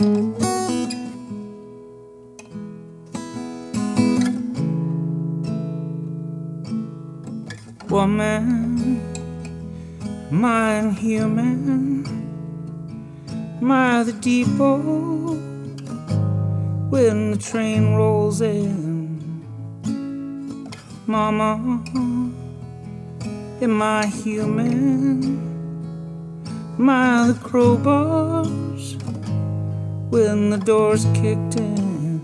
Woman, am I inhuman? Am I the depot when the train rolls in? Mama, am I human? Am I the crowbars when the door's kicked in?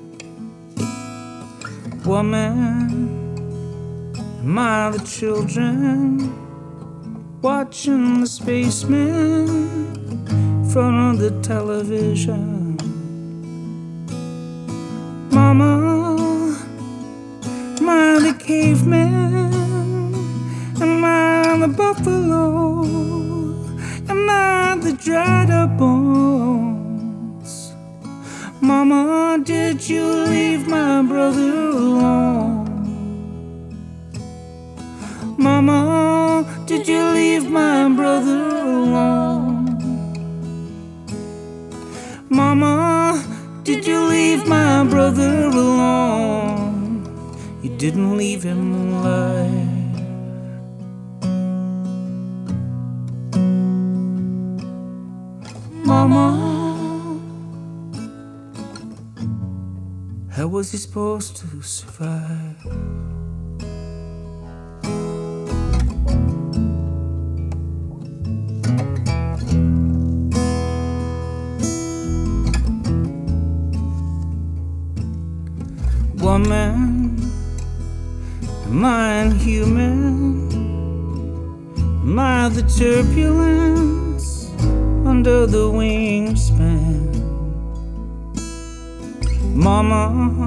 Woman, am I the children watching the spacemen in front of the television? Mama, am I the caveman? Am I the buffalo? Am I the dried up bones? Mama, did you leave my brother alone? Mama, did you leave my brother alone? Mama, did you leave my brother alone? You didn't leave him alive. Mama, how was he supposed to survive? Woman, am I inhuman? Am I the turbulence under the wingspan? Mama,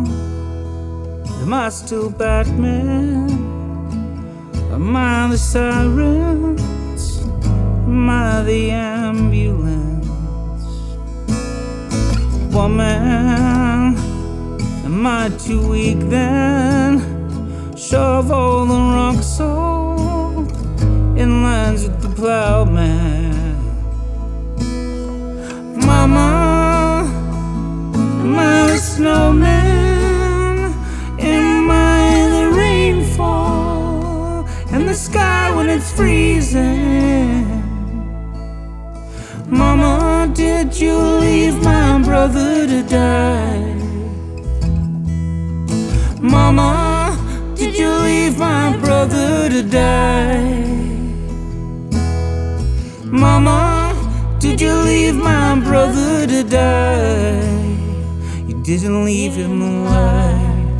am I still Batman? Am I the sirens? Am I the ambulance? Woman, am I too weak then? Shove all the rock salt in lines with the plowman. Mama, am I the snowman? Am I the rainfall in the sky when it's freezing? Mama, did you leave my brother to die? Mama, did you leave my brother to die? Mama, did you leave my brother to die? You didn't leave him alive.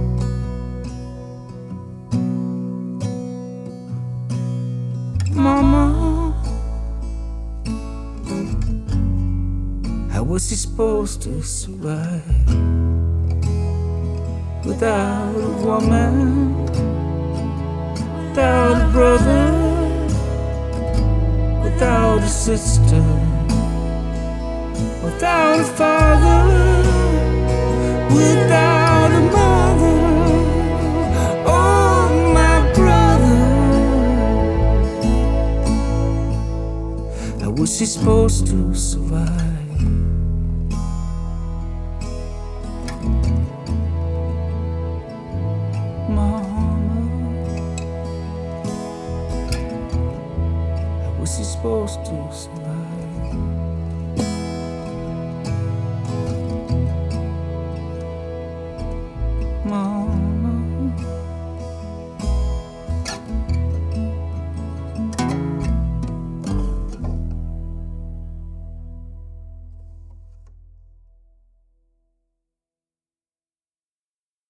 Mama, how was he supposed to survive without a woman, without a brother, without a sister, without a father, without a mother? Oh, my brother, how was he supposed to survive? Was he supposed to survive?